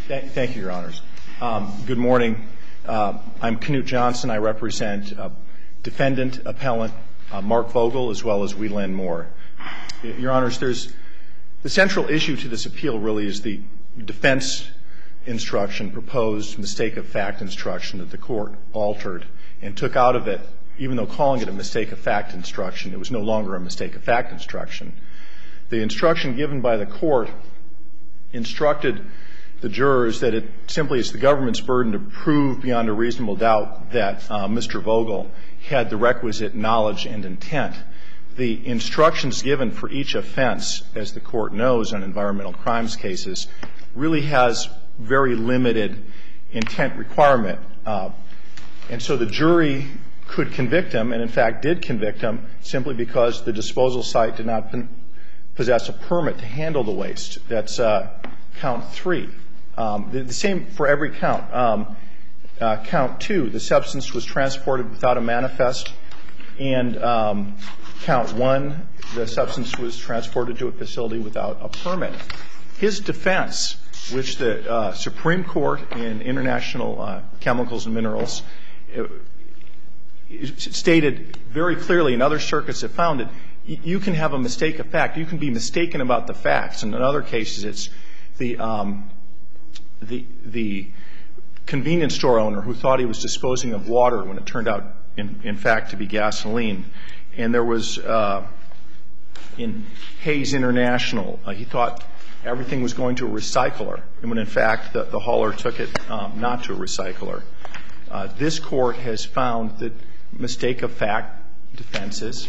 Thank you, Your Honors. Good morning. I'm Knute Johnson. I represent defendant, appellant Mark Vogel, as well as Wieland Moore. Your Honors, the central issue to this appeal really is the defense instruction, proposed mistake of fact instruction that the court altered and took out of it. Even though calling it a mistake of fact instruction, it was no longer a mistake of fact instruction. The instruction given by the court instructed the jurors that it simply is the government's burden to prove beyond a reasonable doubt that Mr. Vogel had the requisite knowledge and intent. The instructions given for each offense, as the court knows on environmental crimes cases, really has very limited intent requirement. And so the jury could convict him, and in fact did convict him, simply because the disposal site did not possess a permit to handle the waste. That's count 3. The same for every count. Count 2, the substance was transported without a manifest, and count 1, the substance was transported to a facility without a permit. His defense, which the Supreme Court in International Chemicals and Minerals stated very clearly, and other circuits have found it, you can have a mistake of fact. You can be mistaken about the facts. And in other cases, it's the convenience store owner who thought he was disposing of water when it turned out, in fact, to be gasoline. And there was, in Hayes International, he thought everything was going to a recycler, and when in fact the hauler took it not to a recycler. This court has found that mistake of fact defenses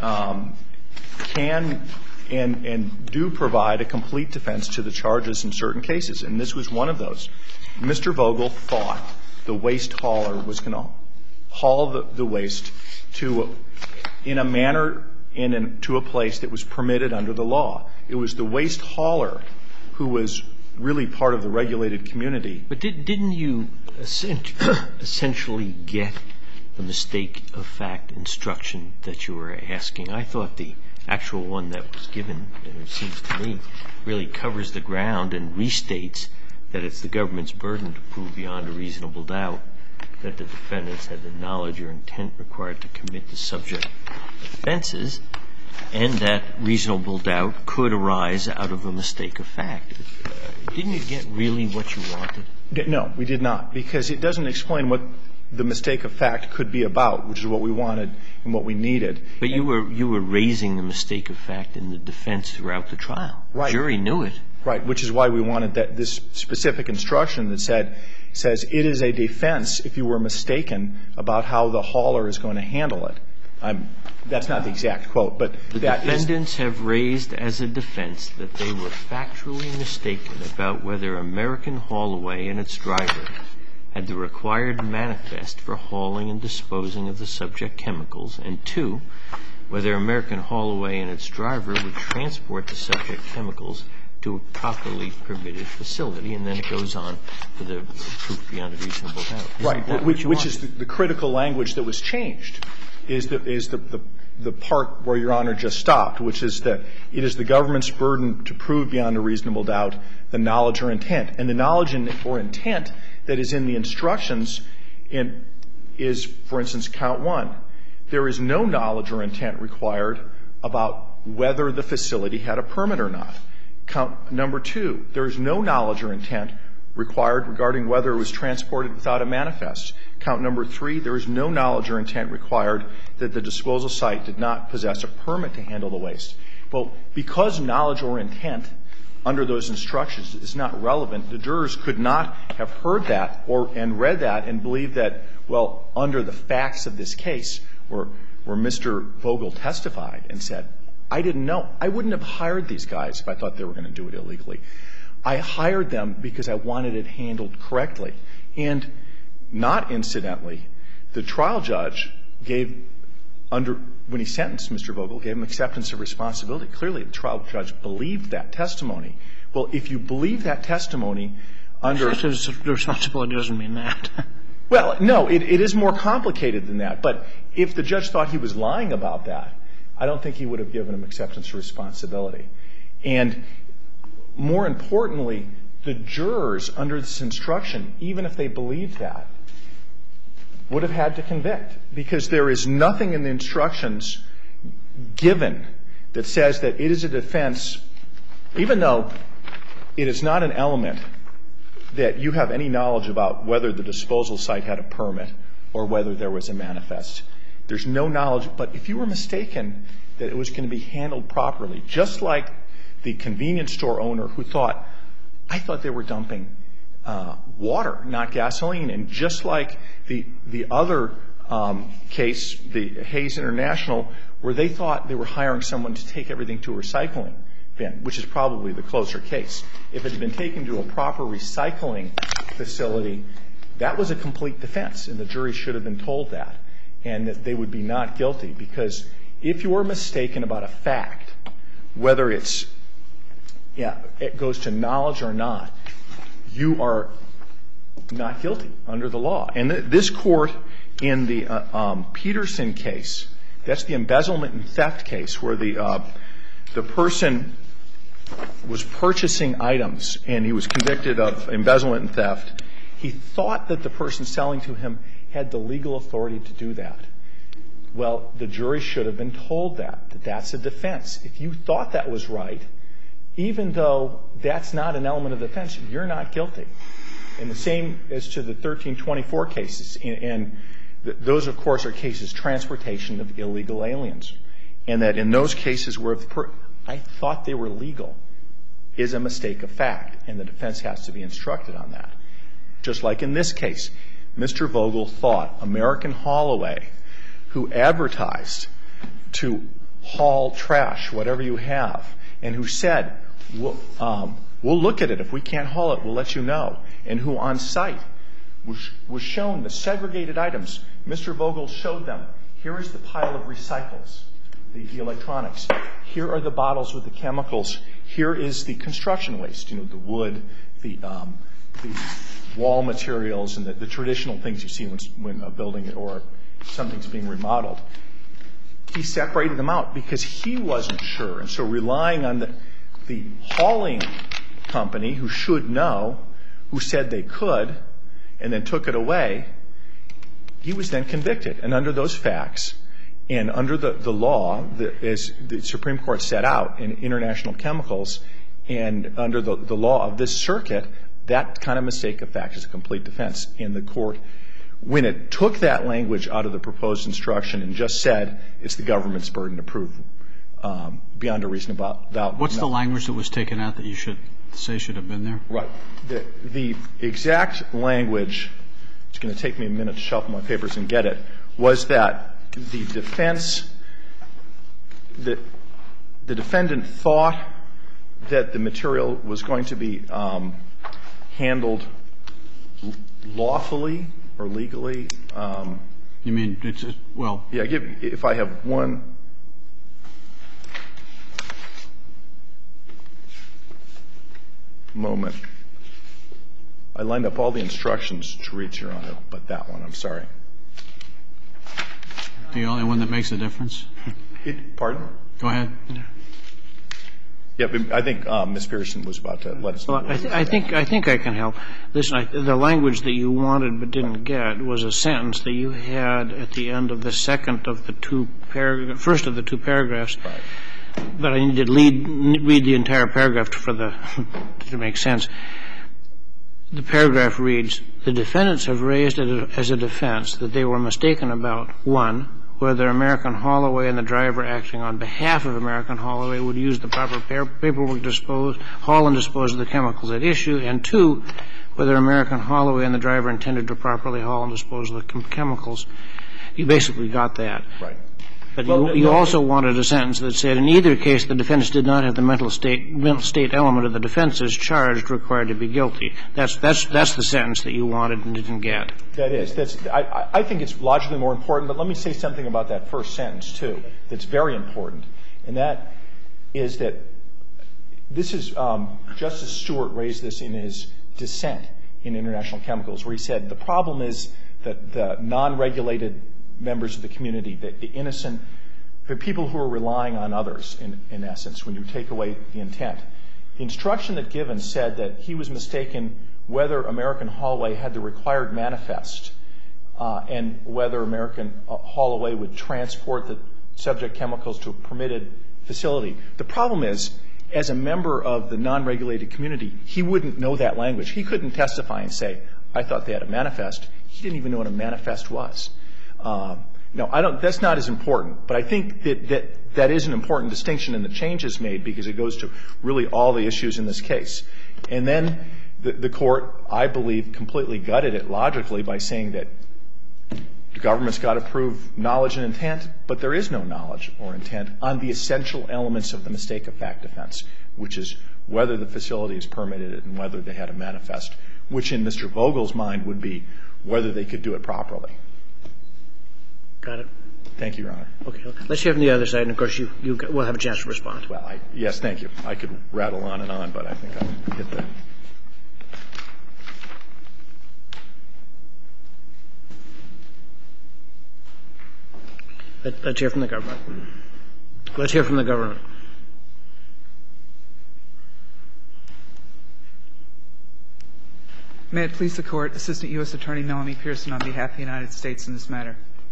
can and do provide a complete defense to the charges in certain cases, and this was one of those. Mr. Vogel thought the waste hauler was going to haul the waste in a manner to a place that was permitted under the law. It was the waste hauler who was really part of the regulated community. But didn't you essentially get the mistake of fact instruction that you were asking? I thought the actual one that was given, it seems to me, really covers the ground and restates that it's the government's burden to prove beyond a reasonable doubt that the defendants had the knowledge or intent required to commit the subject offenses, and that reasonable doubt could arise out of a mistake of fact. Didn't you get really what you wanted? No, we did not, because it doesn't explain what the mistake of fact could be about, which is what we wanted and what we needed. But you were raising the mistake of fact in the defense throughout the trial. Right. The jury knew it. Right, which is why we wanted this specific instruction that says it is a defense if you were mistaken about how the hauler is going to handle it. That's not the exact quote, but the defendants have raised as a defense that they were factually mistaken about whether American Haulaway and its driver had the required manifest for hauling and disposing of the subject chemicals, and 2, whether American Haulaway and its driver would transport the subject chemicals to a properly permitted facility, and then it goes on for the proof beyond a reasonable doubt. Right, which is the critical language that was changed, is the part where Your Honor just stopped, which is that it is the government's burden to prove beyond a reasonable doubt the knowledge or intent. And the knowledge or intent that is in the instructions is, for instance, count 1. There is no knowledge or intent required about whether the facility had a permit or not. Count number 2, there is no knowledge or intent required regarding whether it was transported without a manifest. Count number 3, there is no knowledge or intent required that the disposal site did not possess a permit to handle the waste. Well, because knowledge or intent under those instructions is not relevant, the jurors could not have heard that and read that and believed that, well, under the facts of this case where Mr. Vogel testified and said, I didn't know. I wouldn't have hired these guys if I thought they were going to do it illegally. I hired them because I wanted it handled correctly. And not incidentally, the trial judge when he sentenced Mr. Vogel, gave him acceptance of responsibility. Clearly, the trial judge believed that testimony. Well, if you believe that testimony under Acceptance of responsibility doesn't mean that. Well, no, it is more complicated than that. But if the judge thought he was lying about that, I don't think he would have given him acceptance of responsibility. And more importantly, the jurors under this instruction, even if they believed that, would have had to convict, because there is nothing in the instructions given that says that it is a defense, even though it is not an element that you have any knowledge about whether the disposal site had a permit or whether there was a manifest. There's no knowledge. But if you were mistaken that it was going to be handled properly, just like the convenience store owner who thought, I thought they were dumping water, not gasoline, and just like the other case, the Hayes International, where they thought they were hiring someone to take everything to a recycling bin, which is probably the closer case. If it had been taken to a proper recycling facility, that was a complete defense, and the jury should have been told that, and that they would be not guilty. Because if you are mistaken about a fact, whether it goes to knowledge or not, you are not guilty under the law. And this court in the Peterson case, that's the embezzlement and theft case, where the person was purchasing items and he was convicted of embezzlement and theft. He thought that the person selling to him had the legal authority to do that. Well, the jury should have been told that that's a defense. If you thought that was right, even though that's not an element of defense, you're not guilty. And the same as to the 1324 cases. And those, of course, are cases, transportation of illegal aliens. And that in those cases where I thought they were legal is a mistake of fact, and the defense has to be instructed on that. Just like in this case, Mr. Vogel thought American Haulaway, who advertised to haul trash, whatever you have, and who said, we'll look at it. If we can't haul it, we'll let you know. And who on site was shown the segregated items. Mr. Vogel showed them, here is the pile of recycles, the electronics. Here are the bottles with the chemicals. Here is the construction waste, the wood, the wall materials, and the traditional things you see when a building or something's being remodeled. He separated them out because he wasn't sure. And so relying on the hauling company, who should know, who said they could, and then took it away, he was then convicted. And under those facts, and under the law, as the Supreme Court set out in International Chemicals, and under the law of this circuit, that kind of mistake of fact is a complete defense. And the court, when it took that language out of the proposed instruction and just said it's the government's burden to prove beyond a reasonable doubt. What's the language that was taken out that you should say should have been there? Right. The exact language, it's going to take me a minute to shuffle my papers and get it, was that the defense, the defendant thought that the material was going to be handled lawfully or legally. You mean it's well? Yeah. If I have one moment. I lined up all the instructions to read, Your Honor, but that one, I'm sorry. The only one that makes a difference? Pardon? Go ahead. Yeah, I think Ms. Pearson was about to let us know. Well, I think I can help. Listen, the language that you wanted but didn't get was a sentence that you had at the end of the first of the two paragraphs. Right. But I need to read the entire paragraph to make sense. The paragraph reads, the defendants have raised it as a defense that they were mistaken about, one, whether American Haulaway and the driver acting on behalf of American Haulaway would use the proper paperwork to haul and dispose of the chemicals at issue, and two, whether American Haulaway and the driver intended to properly haul and dispose of the chemicals. You basically got that. Right. But you also wanted a sentence that said, in either case, the defendants did not have the mental state element of the defenses charged required to be guilty. That's the sentence that you wanted and didn't get. That is. I think it's logically more important, but let me say something about that first sentence, too, that's very important. And that is that this is Justice Stewart raised this in his dissent in International Chemicals, where he said the problem is that the non-regulated members of the community, the innocent, the people who are relying on others, in essence, when you take away the intent, The instruction that given said that he was mistaken whether American Holloway had the required manifest and whether American Holloway would transport the subject chemicals to a permitted facility. The problem is, as a member of the non-regulated community, he wouldn't know that language. He couldn't testify and say, I thought they had a manifest. He didn't even know what a manifest was. No, that's not as important, but I think that is an important distinction in the changes made because it goes to really all the issues in this case. And then the court, I believe, completely gutted it logically by saying that the government's got to prove knowledge and intent, but there is no knowledge or intent on the essential elements of the mistake of fact defense, which is whether the facility is permitted and whether they had a manifest, which in Mr. Vogel's mind would be whether they could do it properly. Got it. Thank you, Your Honor. Okay. Let's hear from the other side, and, of course, you will have a chance to respond. Well, yes, thank you. I could rattle on and on, but I think I hit that. Let's hear from the government. Let's hear from the government. May it please the Court, Assistant U.S. Attorney Melanie Pearson on behalf of the United States in this matter.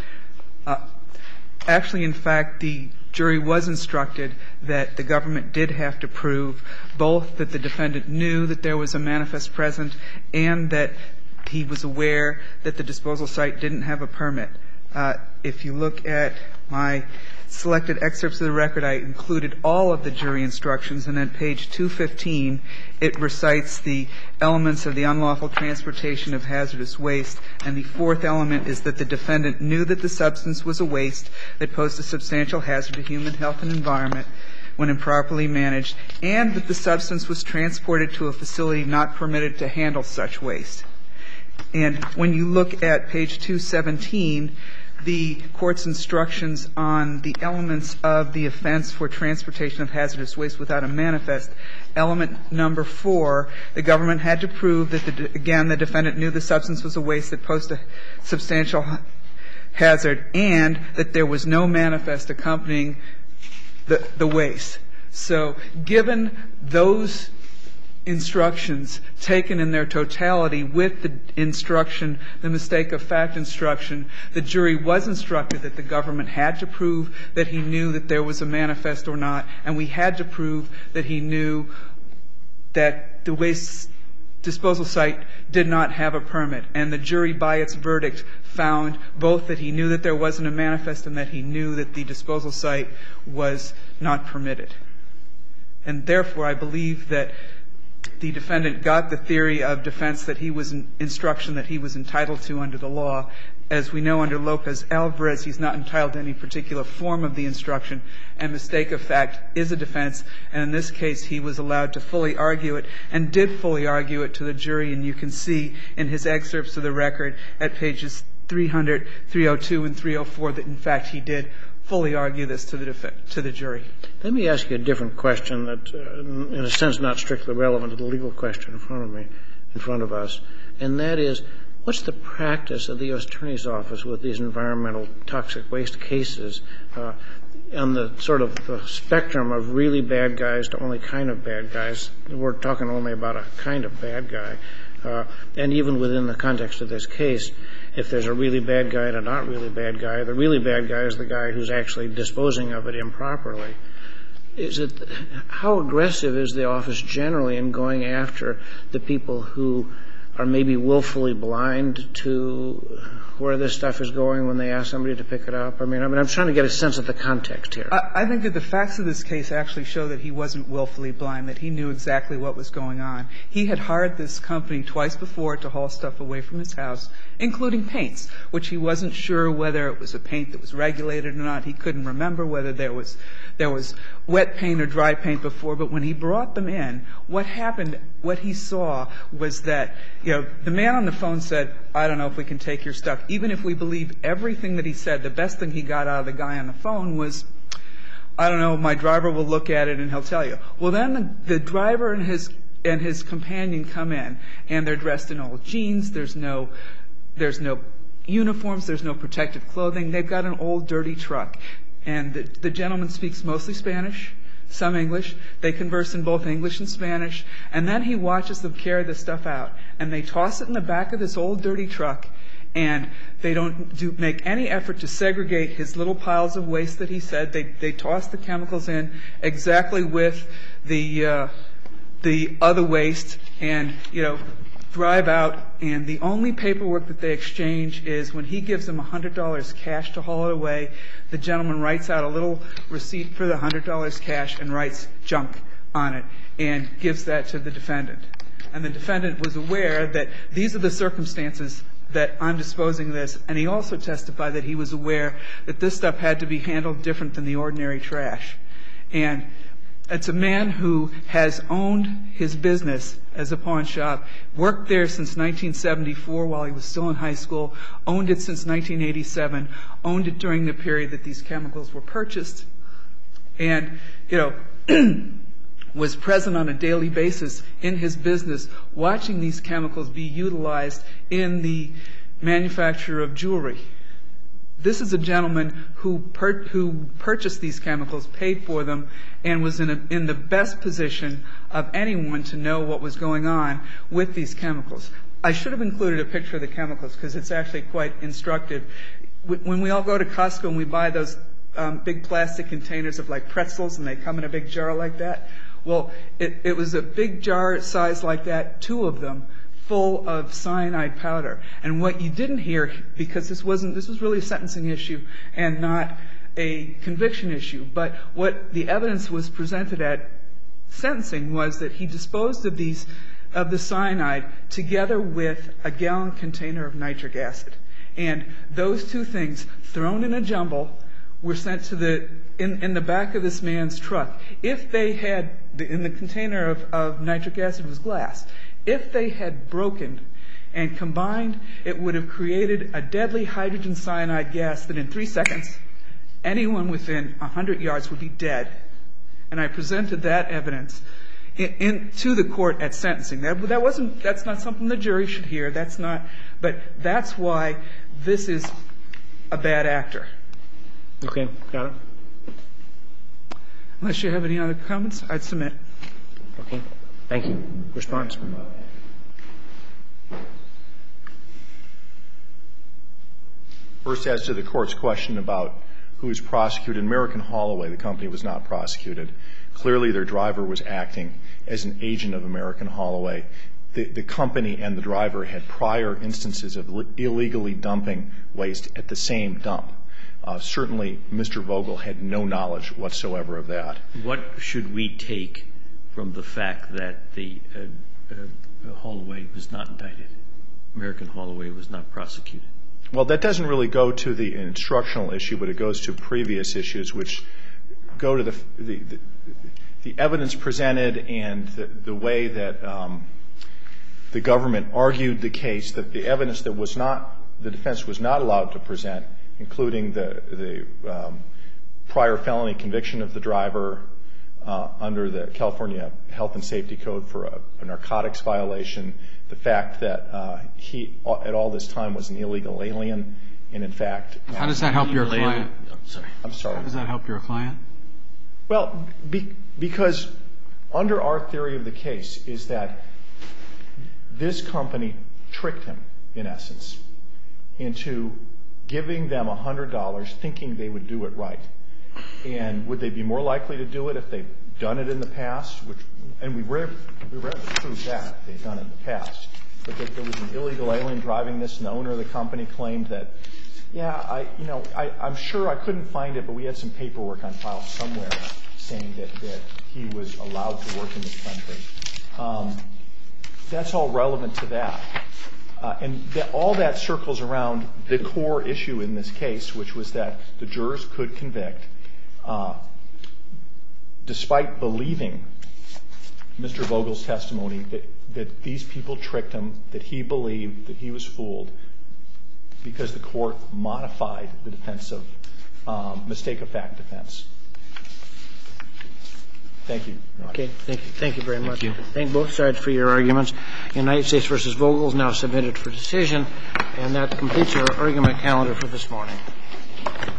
Actually, in fact, the jury was instructed that the government did have to prove both that the defendant knew that there was a manifest present and that he was aware that the disposal site didn't have a permit. If you look at my selected excerpts of the record, I included all of the jury instructions, and at page 215, it recites the elements of the unlawful transportation of hazardous waste, and the fourth element is that the defendant knew that the substance was a waste that posed a substantial hazard to human health and environment when improperly managed, and that the substance was transported to a facility not permitted to handle such waste. And when you look at page 217, the Court's instructions on the elements of the offense for transportation of hazardous waste without a manifest, element number 4, the government had to prove that, again, the defendant knew the substance was a waste that posed a substantial hazard and that there was no manifest accompanying the waste. So given those instructions taken in their totality with the instruction, the mistake of fact instruction, the jury was instructed that the government had to prove that he knew that there was a manifest or not, and we had to prove that he knew that the waste disposal site did not have a permit. And the jury, by its verdict, found both that he knew that there wasn't a manifest and that he knew that the disposal site was not permitted. And therefore, I believe that the defendant got the theory of defense that he was instruction that he was entitled to under the law. As we know under Lopez-Alvarez, he's not entitled to any particular form of the instruction, and mistake of fact is a defense. And in this case, he was allowed to fully argue it and did fully argue it to the jury. And you can see in his excerpts of the record at pages 300, 302, and 304 that, in fact, he did fully argue this to the jury. Let me ask you a different question that, in a sense, not strictly relevant to the legal question in front of us, and that is, what's the practice of the U.S. Attorney's Office with these environmental toxic waste cases on the sort of the spectrum of really bad guys to only kind of bad guys? We're talking only about a kind of bad guy. And even within the context of this case, if there's a really bad guy and a not really bad guy, the really bad guy is the guy who's actually disposing of it improperly. How aggressive is the office generally in going after the people who are maybe willfully blind to where this stuff is going when they ask somebody to pick it up? I mean, I'm trying to get a sense of the context here. I think that the facts of this case actually show that he wasn't willfully blind, that he knew exactly what was going on. He had hired this company twice before to haul stuff away from his house, including paints, which he wasn't sure whether it was a paint that was regulated or not. He couldn't remember whether there was wet paint or dry paint before. But when he brought them in, what happened, what he saw was that, the man on the phone said, I don't know if we can take your stuff. Even if we believe everything that he said, the best thing he got out of the guy on the phone was, I don't know, my driver will look at it and he'll tell you. Well, then the driver and his companion come in, and they're dressed in old jeans. There's no uniforms. There's no protective clothing. They've got an old, dirty truck. And the gentleman speaks mostly Spanish, some English. They converse in both English and Spanish. And then he watches them carry the stuff out. And they toss it in the back of this old dirty truck. And they don't make any effort to segregate his little piles of waste that he said. They toss the chemicals in exactly with the other waste and, drive out. And the only paperwork that they exchange is when he gives them $100 cash to haul it away, the gentleman writes out a little receipt for the $100 cash and writes junk on it and gives that to the defendant. And the defendant was aware that these are the circumstances that I'm disposing of this, and he also testified that he was aware that this stuff had to be handled different than the ordinary trash. And it's a man who has owned his business as a pawn shop, worked there since 1974 while he was still in high school, owned it since 1987, owned it during the period that these chemicals were purchased, and, was present on a daily basis in his business watching these chemicals be utilized in the manufacture of jewelry. This is a gentleman who purchased these chemicals, paid for them, and was in the best position of anyone to know what was going on with these chemicals. I should have included a picture of the chemicals because it's actually quite instructive. When we all go to Costco and we buy those big plastic containers of like pretzels and they come in a big jar like that, well, it was a big jar size like that, 2 of them, full of cyanide powder. And what you didn't hear, because this was really a sentencing issue and not a conviction issue, but what the evidence was presented at sentencing was that he disposed of the cyanide together with a gallon container of nitric acid. And those 2 things, thrown in a jumble, were sent to in the back of this man's truck. If they had, in the container of nitric acid was glass, if they had broken and combined, it would have created a deadly hydrogen cyanide gas that in 3 seconds, anyone within 100 yards would be dead. And I presented that evidence to the court at sentencing. That's not something the jury should hear. But that's why this is a bad actor. Okay, got it. Unless you have any other comments, I'd submit. Okay, thank you. Response? First, as to the court's question about who was prosecuted, American Holloway, the company, was not prosecuted. Clearly, their driver was acting as an agent of American Holloway. The company and the driver had prior instances of illegally dumping waste at the same dump. Certainly, Mr. Vogel had no knowledge whatsoever of that. What should we take from the fact that the Holloway was not indicted? American Holloway was not prosecuted. Well, that doesn't really go to the instructional issue, but it goes to previous issues, which go to the evidence presented and the way that the government argued the case, that the evidence that the defense was not allowed to present, including the prior felony conviction of the driver under the California Health and Safety Code for a narcotics violation, the fact that he, at all this time, was an illegal alien, and in fact... How does that help your client? I'm sorry. How does that help your client? Well, because under our theory of the case is that this company tricked him, in essence, into giving them $100, thinking they would do it right. And would they be more likely to do it if they'd done it in the past? And we rarely prove that they've done it in the past. But that there was an illegal alien driving this, and the owner of the company claimed that, yeah, I'm sure I couldn't find it, but we had some paperwork on file somewhere saying that he was allowed to work in this country. That's all relevant to that. And all that circles around the core issue in this case, which was that the jurors could convict, despite believing Mr. Vogel's testimony that these people tricked him, that he believed that he was fooled, because the court modified the defense of mistake of fact defense. Thank you. Okay, thank you very much. Thank you. Thank both sides for your arguments. United States v. Vogel is now submitted for decision, and that completes our argument calendar for this morning.